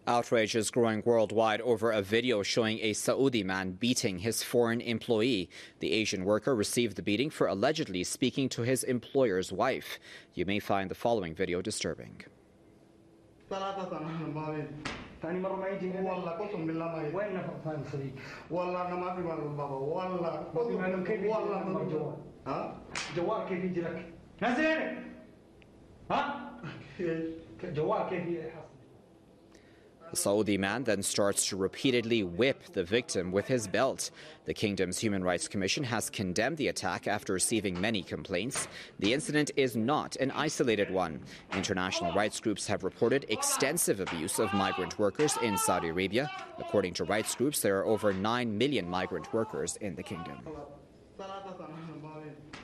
Outrage is growing worldwide over a video showing a Saudi man beating his foreign employee. The Asian worker received the beating for allegedly speaking to his employer's wife. You may find the following video disturbing. The Saudi man then starts to repeatedly whip the victim with his belt. The kingdom's Human Rights Commission has condemned the attack after receiving many complaints. The incident is not an isolated one. International rights groups have reported extensive abuse of migrant workers in Saudi Arabia. According to rights groups, there are over 9 million migrant workers in the kingdom.